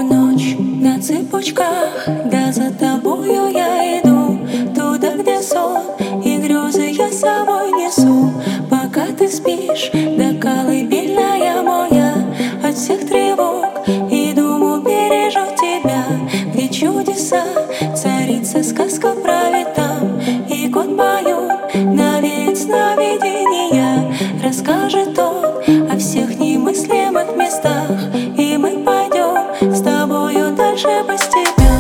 ночь на цепочках, да за тобою я иду, туда, где сон и грезы я с собой несу. Пока ты спишь, да колыбельная моя от всех тревог и дум убережет тебя, где чудеса царица сказка правит там, и кот поет навеет сновидения, расскажет он о всех немыслимых местах, и мы пойдем с тобою дальше по степям.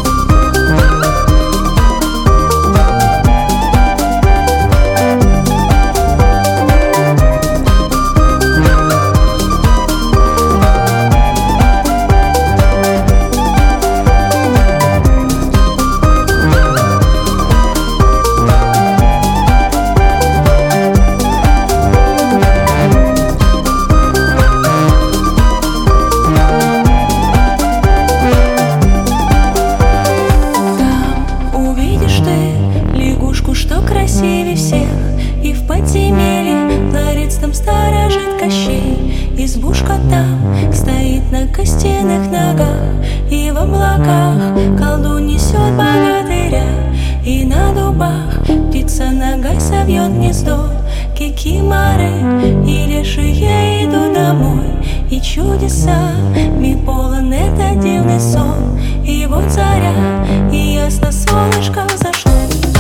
Что красивее всех, и в подземелье ларец там сторожит Кощей. Избушка там стоит на костяных ногах, и в облаках колдун несет богатыря, и на дубах птица ногой совьет гнездо. Кикиморы и лешие идут домой, и чудесами полон этот дивный сон. И вот заря, и ясно солнышко взошло.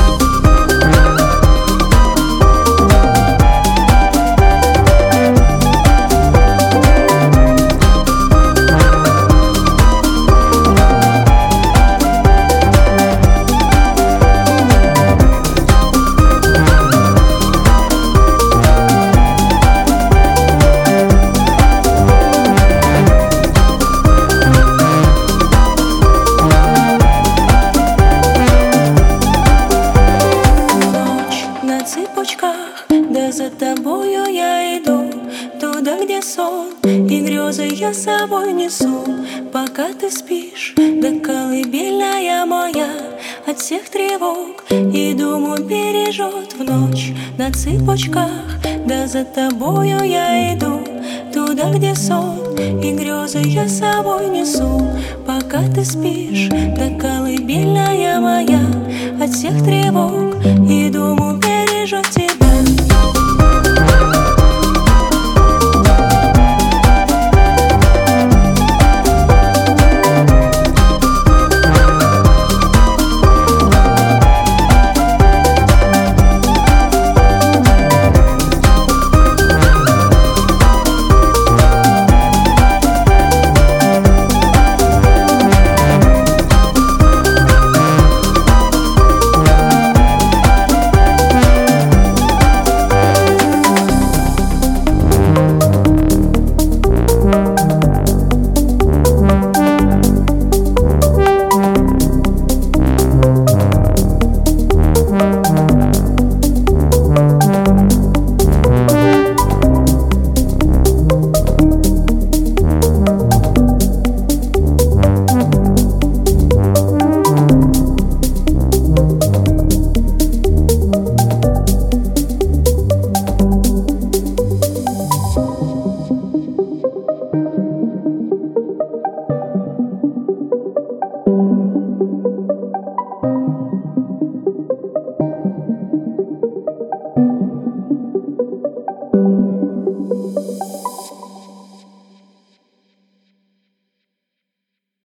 Да за тобою я иду, туда, где сон и грезы я с собой несу. Пока ты спишь, да колыбельная моя от всех тревог и дум убережет в ночь на цыпочках. Да за тобою я иду, туда, где сон и грезы я с собой несу. Пока ты спишь, да колыбельная моя от всех тревог и дум убережет тебя.